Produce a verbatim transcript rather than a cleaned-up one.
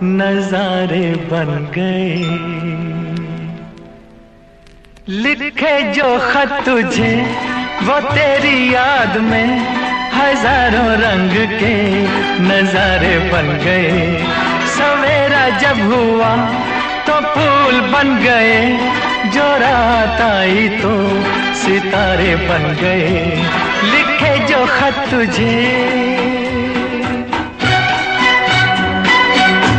नजारे बन गए। लिखे जो खत तुझे वो तेरी याद में हजारों रंग के नजारे बन गए। सवेरा जब हुआ तो फूल बन गए, जो रात आई तो सितारे बन गए। लिखे जो खत तुझे